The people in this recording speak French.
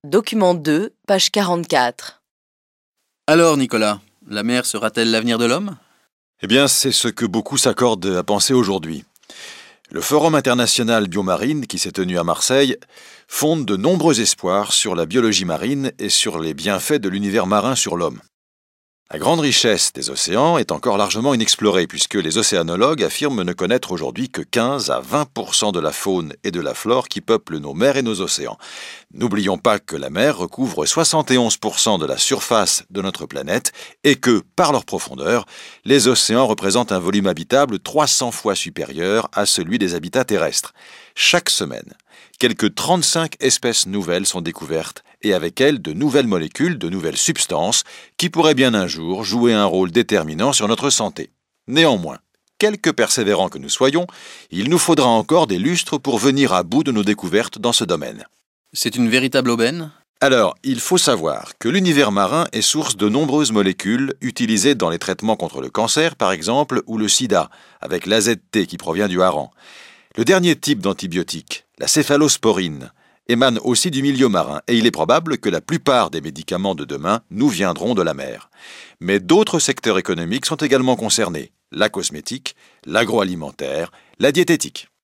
Document 2, page 44. Alors, Nicolas, la mer sera-t-elle l'avenir de l'homme ? Eh bien, c'est ce que beaucoup s'accordent à penser aujourd'hui. Le Forum international biomarine, qui s'est tenu à Marseille, fonde de nombreux espoirs sur la biologie marine et sur les bienfaits de l'univers marin sur l'homme. La grande richesse des océans est encore largement inexplorée, puisque les océanologues affirment ne connaître aujourd'hui que 15 à 20% de la faune et de la flore qui peuplent nos mers et nos océans. N'oublions pas que la mer recouvre 71% de la surface de notre planète et que, par leur profondeur, les océans représentent un volume habitable 300 fois supérieur à celui des habitats terrestres. Chaque semaine, quelques 35 espèces nouvelles sont découvertes et avec elles de nouvelles molécules, de nouvelles substances qui pourraient bien un jour jouer un rôle déterminant sur notre santé. Néanmoins, quelque persévérants que nous soyons, il nous faudra encore des lustres pour venir à bout de nos découvertes dans ce domaine. C'est une véritable aubaine ? Alors, il faut savoir que l'univers marin est source de nombreuses molécules utilisées dans les traitements contre le cancer, par exemple, ou le sida, avec l'AZT qui provient du hareng. Le dernier type d'antibiotique, la céphalosporine, émane aussi du milieu marin et il est probable que la plupart des médicaments de demain nous viendront de la mer. Mais d'autres secteurs économiques sont également concernés, la cosmétique, l'agroalimentaire, la diététique.